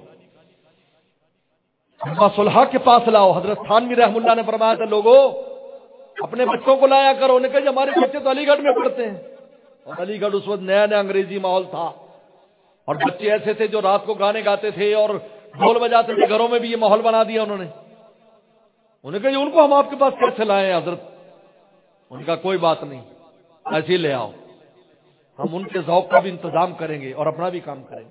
صلحہ کے پاس لاؤ. حضرت تھانوی رحم اللہ نے فرمایا تھا لوگوں اپنے بچوں کو لایا کرو. انہوں نے کہا ہمارے بچے تو علی گڑھ میں پڑھتے ہیں، اور علی گڑھ اس وقت نیا نیا انگریزی ماحول تھا، اور بچے ایسے تھے جو رات کو گانے گاتے تھے اور ڈھول بجاتے تھے. گھروں میں بھی یہ ماحول بنا دیا انہوں نے. انہوں نے کہا ان کو ہم آپ کے پاس کیسے لائیں حضرت؟ ان کا کوئی بات نہیں، ایسے ہی لے آؤ، ہم ان کے ذوق کا بھی انتظام کریں گے اور اپنا بھی کام کریں گے.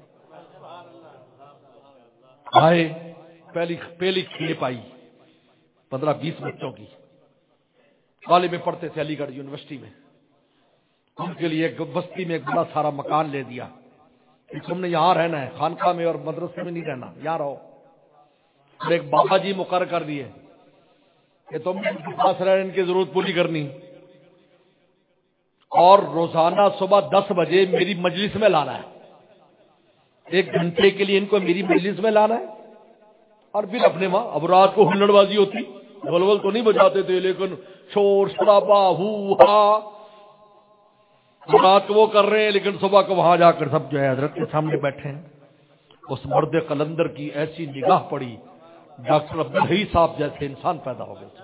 آئے پہلی کھیپ آئی 15-20 بچوں کی، کالج میں پڑھتے تھے علی گڑھ یونیورسٹی میں. ان کے لیے ایک بستی میں ایک بڑا سارا مکان لے دیا کہ تم نے یہاں رہنا ہے، خانقاہ میں اور مدرسے میں نہیں رہنا، یہاں رہو. اور ایک بابا جی مقرر کر دیے کہ تم ان کے پاس رہنے ان کی ضرورت پوری کرنی، اور روزانہ صبح 10 بجے میری مجلس میں لانا ہے. 1 گھنٹے کے لیے ان کو میری مجلس میں لانا ہے. اور پھر اپنے وہاں اب رات کو ہلڑ بازی ہوتی، ڈھول تو نہیں بجاتے تھے لیکن شور شرابا ہو ہا، رات کو وہ کر رہے ہیں لیکن صبح کو وہاں جا کر سب جو ہے حضرت کے سامنے بیٹھے ہیں. اس مرد قلندر کی ایسی نگاہ پڑی، ڈاکٹر عبدالحی صاحب جیسے انسان پیدا ہو گئے.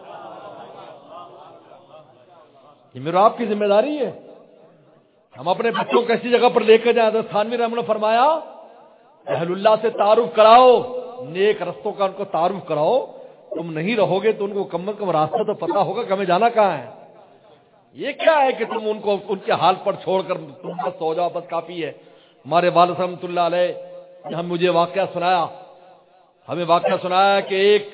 یہ میرا آپ کی ذمہ داری ہے، ہم اپنے بچوں کو ایسی جگہ پر لے کے جائیں. حضرت تھانوی رحمۃ اللہ نے فرمایا اہل اللہ سے تعارف کراؤ، نیک رستوں کا ان کو تعارف کراؤ. تم نہیں رہو گے تو ان کو کم از کم راستہ تو پتا ہوگا کہ ہمیں جانا کہاں ہے. یہ کیا ہے کہ تم ان کو ان کے حال پر چھوڑ کر تم بس سو جاؤ، بس کافی ہے. ہمارے والد رحمۃ اللہ علیہ نے ہم مجھے واقعہ سنایا، ہمیں واقعہ سنایا کہ ایک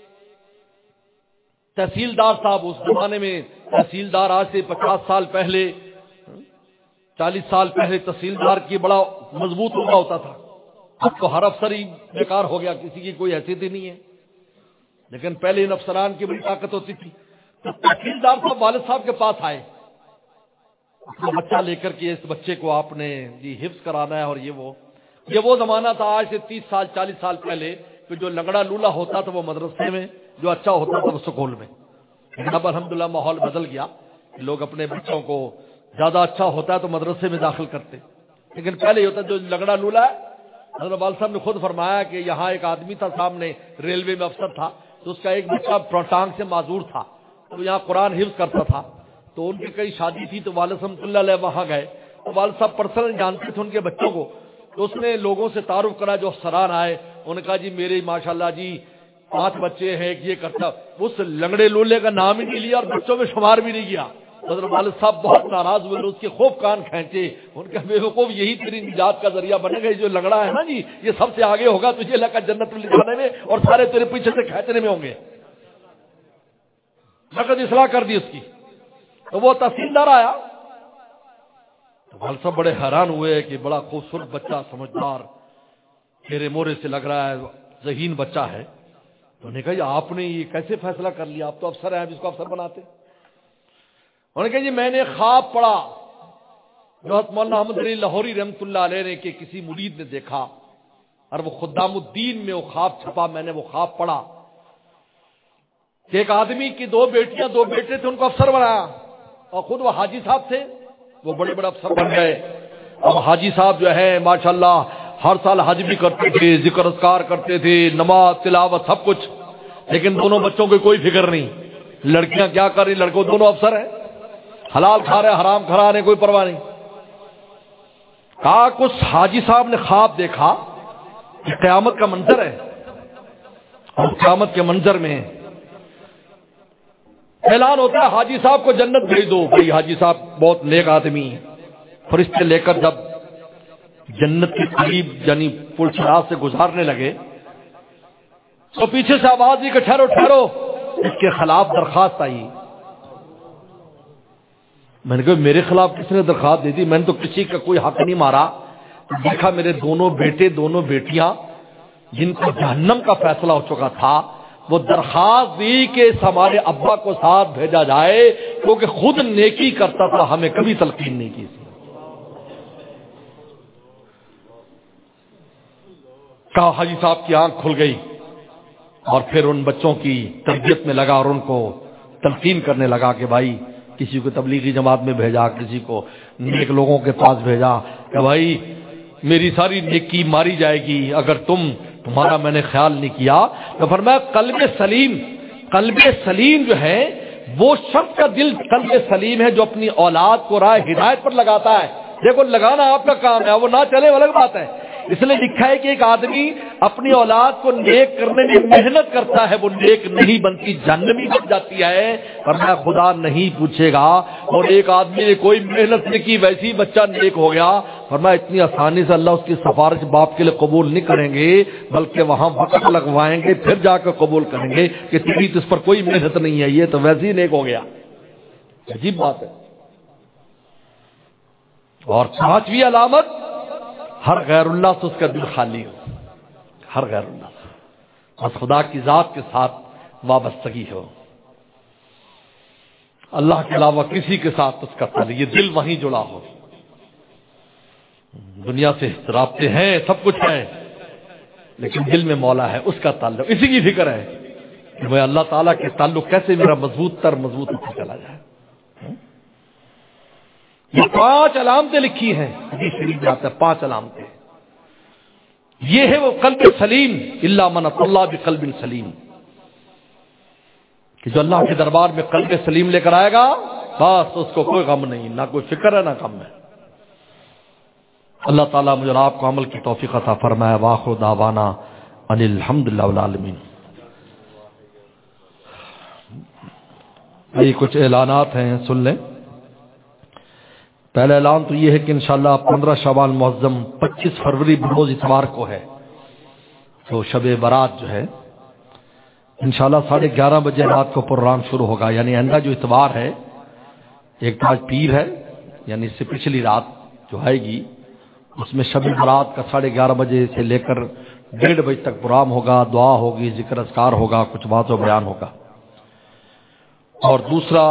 تحصیلدار صاحب، اس زمانے میں تحصیلدار آج سے 50 سال پہلے 40 سال پہلے تحصیلدار کی بڑا مضبوط ہوتا ہوتا تھا. اب تو ہر افسر ہی بیکار ہو گیا، کسی کی کوئی حیثیت ہی نہیں ہے. لیکن پہلے ان افسران کی بڑی طاقت ہوتی تھی. تو تحصیلدار صاحب والد صاحب کے پاس آئے، اپنا بچہ لے کر کے، اس بچے کو آپ نے جی حفظ کرانا ہے، اور یہ وہ زمانہ تھا آج سے 30 سال 40 سال پہلے کہ جو لنگڑا لولا ہوتا تھا وہ مدرسے میں، جو اچھا ہوتا تھا وہ سکول میں. لیکن اب الحمدللہ ماحول بدل گیا، لوگ اپنے بچوں کو زیادہ اچھا ہوتا ہے تو مدرسے میں داخل کرتے، لیکن پہلے یہ ہوتا جو لنگڑا لولا ہے. حضرت والد صاحب نے خود فرمایا کہ یہاں ایک آدمی تھا سامنے، ریلوے میں افسر تھا، تو اس کا ایک بچہ ٹانگ سے معذور تھا، تو یہاں قرآن حفظ کرتا تھا. تو ان کی کئی شادی تھی تو والد صاحب اللہ علیہ وہاں گئے، تو والد صاحب پرسنل جانتے تھے ان کے بچوں کو. تو اس نے لوگوں سے تعارف کرا جو افسران آئے، انہوں نے کہا جی میرے ماشاءاللہ جی 5 بچے ہیں، یہ کرتا. اس لنگڑے لولے کا نام ہی نہیں لیا اور بچوں میں شمار بھی نہیں کیا. حضرت والد صاحب بہت ناراض ہوئے، اس کے خوب کان کھینچے. ان کا بیوقوف یہی تیری نجات کا ذریعہ بنے گا، جو لنگڑا ہے نا جی یہ سب سے آگے ہوگا تجھے لگا جنت میں لے جانے میں، اور سارے تیرے پیچھے سے کھینچنے میں ہوں گے. لقد اصلاح کر دی اس کی. تو وہ تحصیلدار آیا، والد صاحب بڑے حیران ہوئے کہ بڑا خوبصورت بچہ، سمجھدار، چہرے مورے سے لگ رہا ہے، ذہین بچہ ہے. تو انہوں نے کہا جی آپ نے یہ کیسے فیصلہ کر لیا، آپ تو افسر ہیں، آپ اس کو افسر بناتے. انہوں نے کہا جی میں نے خواب پڑھا جو حضرت مولانا احمد علی لاہوری رحمۃ اللہ علیہ نے کہ کسی مرید نے دیکھا، اور وہ خدام الدین میں وہ خواب چھپا. میں نے وہ خواب پڑھا کہ ایک آدمی کی 2 بیٹیاں 2 بیٹے تھے، ان کو افسر بنایا، اور خود وہ حاجی صاحب تھے، وہ بڑے بڑے افسر بن گئے. اب حاجی صاحب جو ہے ماشاءاللہ ہر سال حج بھی کرتے تھے، ذکر اذکار کرتے تھے، نماز تلاوت سب کچھ، لیکن دونوں بچوں کو کوئی فکر نہیں. لڑکیاں کیا کر رہی، لڑکوں دونوں افسر ہیں، حلال کھا رہے حرام کھا رہے، کوئی پرواہ نہیں. کہا کچھ حاجی صاحب نے خواب دیکھا کہ قیامت کا منظر ہے، اور قیامت کے منظر میں اعلان ہوتا ہے حاجی صاحب کو جنت بھیج دو. بھائی حاجی صاحب بہت نیک آدمی ہیں. فرشتے لے کر جب جنت کے قریب یعنی پل صراط سے گزارنے لگے تو پیچھے سے آواز دی کہ ٹھہرو ٹھہرو، اس کے خلاف درخواست آئی. میں نے کہا میرے خلاف کس نے درخواست دی تھی؟ میں نے تو کسی کا کوئی حق نہیں مارا. دیکھا میرے دونوں بیٹے 2 بیٹیاں جن کو جہنم کا فیصلہ ہو چکا تھا، وہ درخواست دی کہ اس ہمارے ابا کو ساتھ بھیجا جائے، کیونکہ خود نیکی کرتا تھا، ہمیں کبھی تلقین نہیں کی. کہا حاجی صاحب کی آنکھ کھل گئی، اور پھر ان بچوں کی تربیت میں لگا اور ان کو تلقین کرنے لگا کہ بھائی کسی کو تبلیغی جماعت میں بھیجا، کسی کو نیک لوگوں کے پاس بھیجا کہ بھائی میری ساری نیکی ماری جائے گی اگر تمہارا میں نے خیال نہیں کیا. تو فرمایا قلب سلیم جو ہے وہ شخص کا دل قلب سلیم ہے جو اپنی اولاد کو راہ ہدایت پر لگاتا ہے. دیکھو لگانا آپ کا کام ہے، وہ نہ چلے وہ الگ بات ہے. اس لیے لکھا ہے کہ ایک آدمی اپنی اولاد کو نیک کرنے میں محنت کرتا ہے، وہ نیک نہیں بنتی، جہنمی بن جاتی ہے. فرمایا خدا نہیں پوچھے گا. اور ایک آدمی نے کوئی محنت نہیں کی ویسے ہی بچہ نیک ہو گیا، فرمایا اتنی آسانی سے اللہ اس کی سفارش باپ کے لیے قبول نہیں کریں گے، بلکہ وہاں وقت لگوائیں گے، پھر جا کر قبول کریں گے کہ تیری تو اس پر کوئی محنت نہیں ہے، یہ تو ویسے ہی نیک ہو گیا. عجیب بات ہے. اور 5ویں علامت، ہر غیر اللہ سے اس کا دل خالی ہو، ہر غیر اللہ سے بس خدا کی ذات کے ساتھ وابستگی ہو، اللہ کے علاوہ کسی کے ساتھ اس کا تعلق، یہ دل وہیں جڑا ہو. دنیا سے رابطے ہیں، سب کچھ ہے، لیکن دل میں مولا ہے، اس کا تعلق، اسی کی فکر ہے کہ میں اللہ تعالیٰ کے تعلق کیسے میرا مضبوط ہوتا چلا جائے. یہ 5 علامتیں لکھی ہیں حدیث شریف میں آتا ہے، 5 علامتیں. یہ ہے وہ قلب سلیم، الا من اتى الله بقلب سلیم، کہ جو اللہ کے دربار میں قلب سلیم لے کر آئے گا بس اس کو کوئی غم نہیں، نہ کوئی فکر ہے نہ غم ہے. اللہ تعالیٰ مجھے اور آپ کو عمل کی توفیق عطا فرمائے. وآخر دعوانا ان الحمد للہ رب العالمین. یہ کچھ اعلانات ہیں، سن لیں. پہلا اعلان تو یہ ہے کہ انشاءاللہ 15 شعبان معظم 25 فروری بروز اتوار کو ہے، تو شب برات جو ہے انشاءاللہ 11:30 بجے رات کو پروگرام شروع ہوگا. یعنی آئندہ جو اتوار ہے، ایک تو آج پیر ہے، یعنی اس سے پچھلی رات جو آئے گی اس میں شب برات کا 11:30 بجے سے لے کر 1:30 بجے تک پروگرام ہوگا. دعا ہوگی، ذکر اذکار ہوگا، کچھ بات و بیان ہوگا. اور دوسرا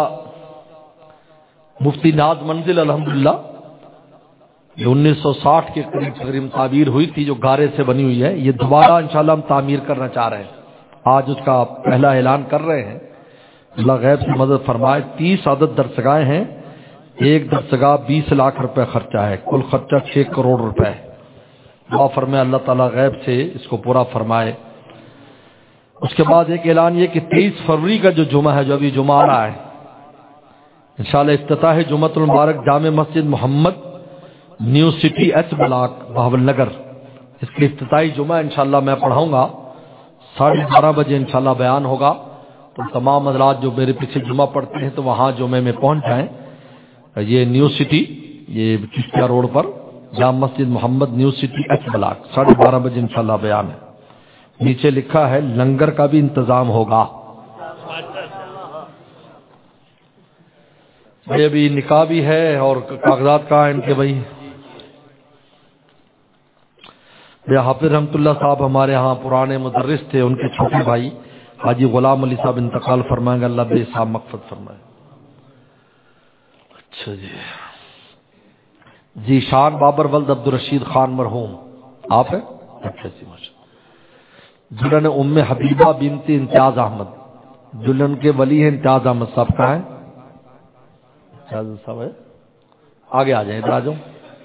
مفتی ناز منزل الحمدللہ، یہ 1960 کے قریب تقریباً تعمیر ہوئی تھی، جو گارے سے بنی ہوئی ہے، یہ دوبارہ انشاءاللہ ہم تعمیر کرنا چاہ رہے ہیں۔ آج اس کا پہلا اعلان کر رہے ہیں، اللہ غیب سے مدد فرمائے۔ 30 عدد درسگاہیں ہیں، ایک درسگاہ 20 لاکھ روپے خرچہ ہے، کل خرچہ 6 کروڑ روپے ہے۔ دعا فرمائے اللہ تعالیٰ غیب سے اس کو پورا فرمائے۔ اس کے بعد ایک اعلان یہ کہ 23 فروری کا جو جمعہ ہے، جو ابھی جمعہ آ رہا ہے، انشاءاللہ افتتاح جمعۃ المبارک جامع مسجد Muhammad new city H block Bahawalnagar, اس کی افتتاحی جمعہ انشاءاللہ میں پڑھاؤں گا، 12:30 بجے انشاءاللہ بیان ہوگا۔ تو تمام حضرات جو میرے پیچھے جمعہ پڑھتے ہیں تو وہاں جمعے میں پہنچ جائیں۔ یہ نیو سٹی، یہ چشتیہ روڈ پر جامع مسجد Muhammad new city H block, 12:30 بجے انشاءاللہ بیان ہے۔ نیچے لکھا ہے لنگر کا بھی انتظام ہوگا۔ بھائی ابھی نکاح بھی ہے اور کاغذات کہاں ہیں ان کے بھائی؟ حافظ رحمت اللہ صاحب ہمارے ہاں پرانے مدرس تھے، ان کے چھوٹے بھائی حاجی غلام علی صاحب انتقال فرمائیں گے، اللہ بے حساب مغفرت فرمائے۔ اچھا جی شان بابر ولد عبدالرشید خان مرحوم آپ ہیں؟ اچھا جی ماشاء اللہ۔ دلہن ام حبیبہ بنت امتیاز احمد، دلہن کے ولی ہیں امتیاز احمد صاحب، کہاں ہیں؟ امتیاز صاحب ہے، آگے آ جائیں، ادھر آ جاؤ۔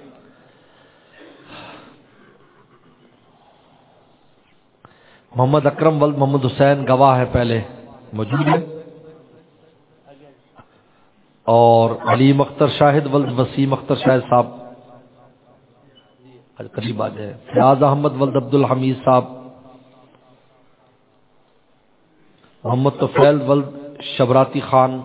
محمد اکرم ولد محمد حسین گواہ ہے، پہلے موجود ہے، اور علیم اختر شاہد ولد وسیم اختر شاہد صاحب قریب آ جائے۔ فیاض احمد ولد عبد الحمید صاحب، محمد طفیل ولد شبراتی خان،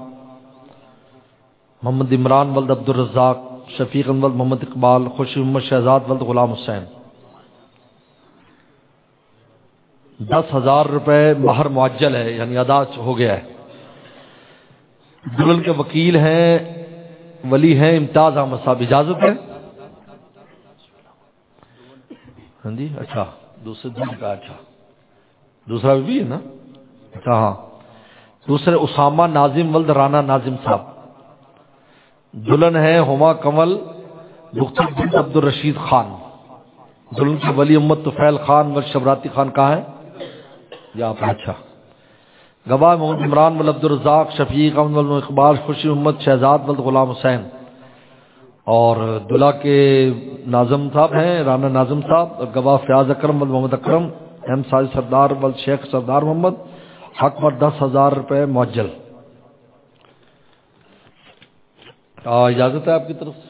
محمد عمران ولد عبد الرزاق، شفیق ولد محمد اقبال، خوشی محمد شہزاد ولد غلام حسین۔ 10,000 روپے مہر معجل ہے، یعنی ادا ہو گیا ہے۔ دلہن کے وکیل ہیں، ولی ہیں امتیاز احمد صاحب، اجازت ہے؟ ہاں جی اچھا، دوسرے دن کا، اچھا دوسرا بھی ہے نا، اچھا ہاں۔ دوسرے اسامہ ناظم ولد رانا ناظم صاحب، دلہن ہے ہما کمل دختر بنت عبد الرشید خان، دلہن کے ولی امت طفیل خان ولد شبراتی خان، کہاں ہے؟ یا آپ، اچھا۔ گواہ محمد عمران ولد عبد الرزاق، شفیق احمد ولد اقبال، خوشی محمد شہزاد ولد غلام حسین، اور دلہا کے ناظم صاحب ہیں رانا ناظم صاحب، اور گواہ فیاض اکرم ولد محمد اکرم، ایم ساجد سردار ولد شیخ سردار محمد، حق پر 10,000 روپے معجل۔ اجازت ہے آپ کی طرف سے؟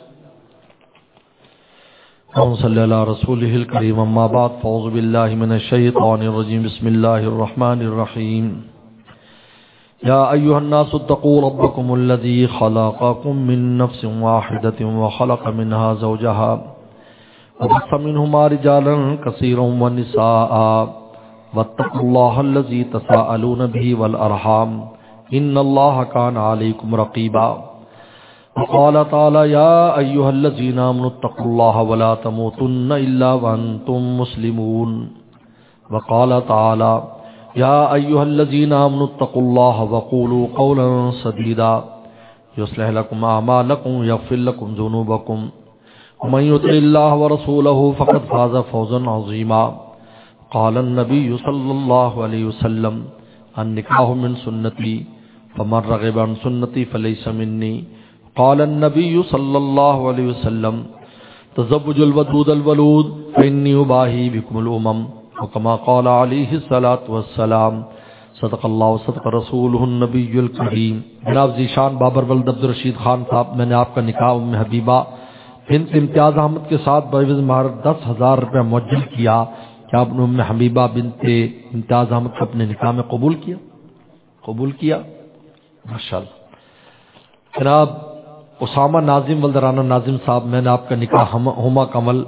اللہم صلی علی رسولہ الکریم، اما بعد فاعوذ باللہ من الشیطان الرجیم، بسم اللہ الرحمن الرحیم۔ یا ایھا الناس اتقوا ربکم الذی خلقکم من نفس واحدۃ وخلق منها زوجها وبث منهما رجالا کثیرا ونساء واتقوا اللہ الذی تساءلون به والارحام ان اللہ کان علیکم رقیبا۔ وقال تعالی یا ایھا الذین آمنوا اتقوا اللہ ولا تموتن الا وانتم مسلمون۔ وقال تعالی یا ایھا الذین آمنوا اتقوا اللہ وقولوا قولا سدیدا یصلح لکم اعمالکم یغفر لکم ذنوبکم ومن یطع اللہ ورسولہ فقد فاز فوزا عظیما۔ قال النبی صلی اللہ علیہ وسلم النکاح من سنتی فمن رغب عن سنتی فلیس منی۔ قال النبی صلی اللہ علیہ وسلم تزوج الودود الولود فإنی اباہی بکم الامم، وکما قال علیہ الصلاۃ والسلام صدق اللہ وصدق رسولہ النبی الکریم۔ جناب ذیشان بابر ولد عبدالرشید خان صاحب، میں نے آپ کا نکاح ام حبیبہ بنت امتیاز احمد کے ساتھ بعوض مہر 10,000 روپے معجل کیا۔ کیا آپ نے ام حبیبہ بنت امتیاز احمد کو اپنے نکاح میں قبول کیا؟ قبول کیا ماشاءاللہ۔ جناب اسامہ ناظم ولد رانا ناظم صاحب، میں نے آپ کا نکاح ہما کمل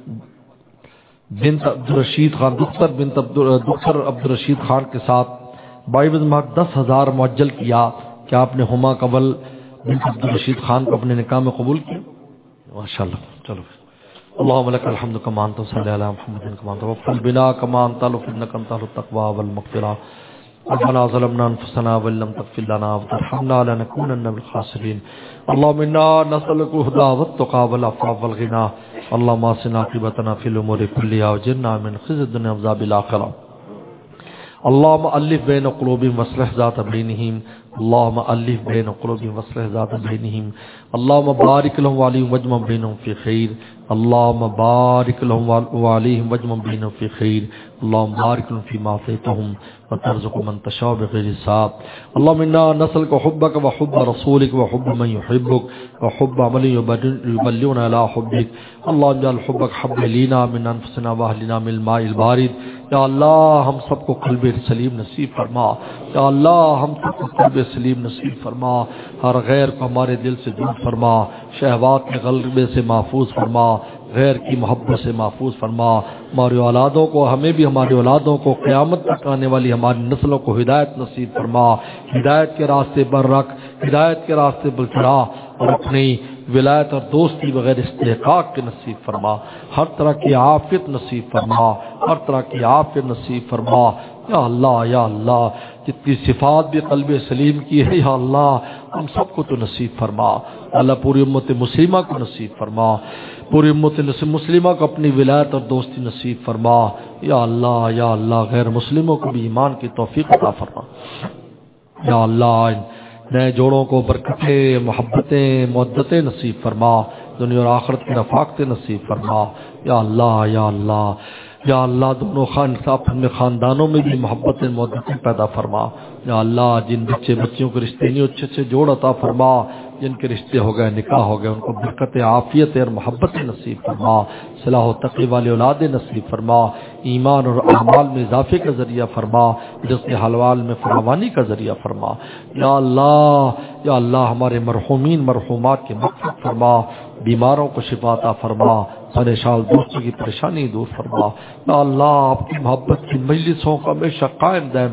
بنت عبدالرشید خان دختر عبدالرشید خان کے ساتھ بعوض مہر 10,000 معجل کیا۔ کیا آپ نے ہما کمل بنت عبدالرشید خان کو اپنے نکاح میں قبول کیا؟ ماشاءاللہ۔ چلو اللہم لک الحمد کما انت صلی علی محمد کما انت وفل بنا کما انت لفنک انت التقوی والمغفرہ ربنا ظلمنا انفسنا وان لم تغفر لنا وترحمنا لنكونن من الخاسرين اللهم انا نسألك الهدى والتقى والعفاف والغنى اللهم اصلح عاقبتنا في الامور كلها واجرنا من خزي الدنيا وعذاب الاخره اللهم الف بين قلوبهم واصلح ذات بينهم اللهم الف بين قلوبهم واصلح ذات بينهم اللهم بارك لهم وعليهم واجمع بينهم في خير اللهم بارك لهم وعليهم واجمع بينهم في خير اللهم بارك لهم فيما اعطيتهم وترزق من تشاء بغير حساب اللهم انا نسألك حبك وحب رسولك وحب من يحبك وحب عمل يبلغنا الى حبك اللهم اجعل حبك حب لنا من انفسنا واهلنا من الماء البارد یا اللہ ہم سب کو قلب سلیم نصیب فرما یا اللہ ہم سب کو قلب سلیم نصیب فرما ہر غیر کو ہمارے دل سے دور فرما شہوات کے غلبے سے محفوظ فرما غیر کی محبت سے محفوظ فرما ہماری اولادوں کو ہمیں بھی ہماری اولادوں کو قیامت تک آنے والی ہماری نسلوں کو ہدایت نصیب فرما ہدایت کے راستے پر رکھ ہدایت کے راستے پر چڑھا اور اپنی ولایت اور دوستی بغیر استحقاق کے نصیب فرما ہر طرح کی عافیت نصیب فرما ہر طرح کی عافیت نصیب فرما یا اللہ جتنی صفات بھی قلب سلیم کی ہے یا اللہ ہم سب کو تو نصیب فرما اللہ پوری امت مسلمہ کو نصیب فرما پوری امت مسلمہ کو اپنی ولایت اور دوستی نصیب فرما یا اللہ غیر مسلموں کو بھی ایمان کی توفیق عطا فرما یا اللہ نئے جوڑوں کو برکتیں محبتیں مودتیں نصیب فرما دنیا اور آخرت کی رفاقتیں نصیب فرما یا اللہ دونوں خاندانوں میں بھی محبتیں مودتیں پیدا فرما یا اللہ جن بچیوں کے رشتے نہیں اچھے جوڑ عطا فرما جن کے رشتے ہو گئے نکاح ہو گئے ان کو برکت عافیت اور محبت نصیب فرما صلاح و تقوی والی اولاد نصیب فرما ایمان اور اعمال میں اضافے کا ذریعہ فرما رزق حلال میں فراوانی کا ذریعہ فرما یا اللہ ہمارے مرحومین مرحومات کے مغفرت فرما بیماروں کو شفا عطا فرما پریشان دوستوں کی پریشانی دور فرما یا اللہ آپ کی محبت کی مجلسوں کا ہمیشہ قائم دائم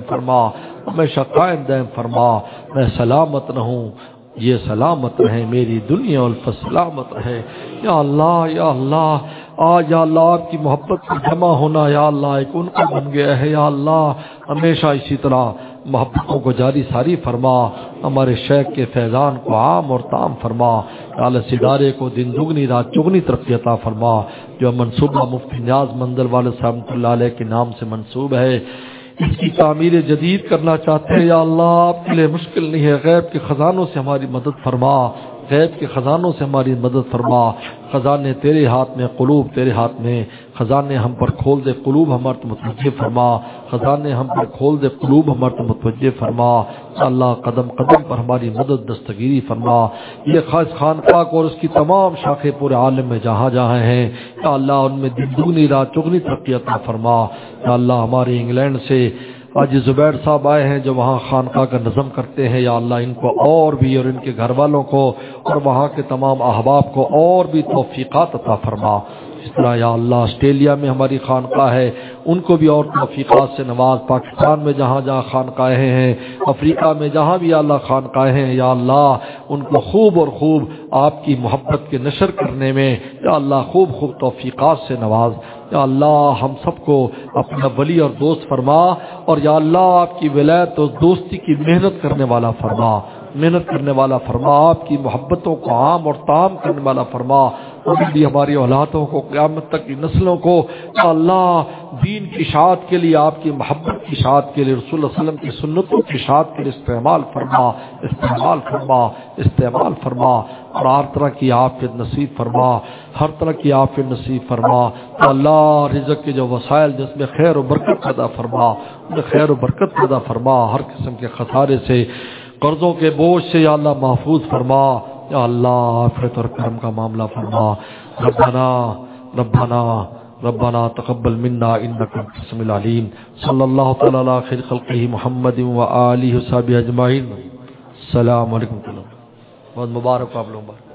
فرما میں سلامت رہوں یہ سلامت رہے میری دنیا الفت سلامت رہے یا اللہ آج یا اللہ آپ کی محبت سے جمع ہونا یا اللہ ایک ان کو بن گیا ہے یا اللہ ہمیشہ اسی طرح محبتوں کو جاری ساری فرما ہمارے شیخ کے فیضان کو عام اور تام فرما اللہ ادارے کو دن دگنی رات چگنی ترقی عطا فرما جو منصوبہ مفتی نیاز منزل والد صاحب اللہ علیہ کے نام سے منصوب ہے اس کی تعمیر جدید کرنا چاہتے ہیں یا اللہ آپ کے لیے مشکل نہیں ہے غیب کے خزانوں سے ہماری مدد فرما غیب کے خزانوں سے ہماری مدد فرما خزانے تیرے ہاتھ میں قلوب تیرے ہاتھ میں خزانے ہم پر کھول دے قلوب ہمارے تو متوجہ فرما خزانے ہم پر کھول دے قلوب ہمارے تو متوجہ فرما اللہ قدم قدم پر ہماری مدد دستگیری فرما یہ خاص خانقاہ کو اور اس کی تمام شاخیں پورے عالم میں جہاں جہاں ہیں یا اللہ ان میں دن دگنی رات چگنی ترقی عطا فرما یا اللہ ہمارے انگلینڈ سے آج زبیر صاحب آئے ہیں جو وہاں خانقاہ کا نظم کرتے ہیں یا اللہ ان کو اور بھی اور ان کے گھر والوں کو اور وہاں کے تمام احباب کو اور بھی توفیقات عطا فرما اس طرح یا اللہ آسٹریلیا میں ہماری خانقاہ ہے ان کو بھی اور توفیقات سے نواز پاکستان میں جہاں جہاں خانقاہیں ہیں افریقہ میں جہاں بھی یا اللہ خانقاہیں ہیں یا اللہ ان کو خوب اور خوب آپ کی محبت کے نشر کرنے میں یا اللہ خوب توفیقات سے نواز یا اللہ ہم سب کو اپنا ولی اور دوست فرما اور یا اللہ آپ کی ولایت اور دوستی کی محنت کرنے والا فرما آپ کی محبتوں کو عام اور تام کرنے والا فرما بھی ہماری اولادوں کو قیامت تک کی نسلوں کو یا اللہ دین کی اشاعت کے لیے آپ کی محبت کی اشاعت کے لیے رسول اللہ صلی اللہ علیہ وسلم کی سنتوں کی اشاعت کے لیے استعمال فرما اور ہر طرح کی عافیت نصیب فرما اللہ رزق کے جو وسائل جس میں خیر و برکت پیدا فرما ہر قسم کے خسارے سے قرضوں کے بوجھ سے یا اللہ محفوظ فرما یا اللہ عافیت اور کرم کا معاملہ فرما ربنا تقبل منا انك انت السميع العليم صلی اللہ تعالی علی خیر خلقہ محمد و آلہ وصحبہ اجمعین السلام علیکم بہت مبارک آپ لوگوں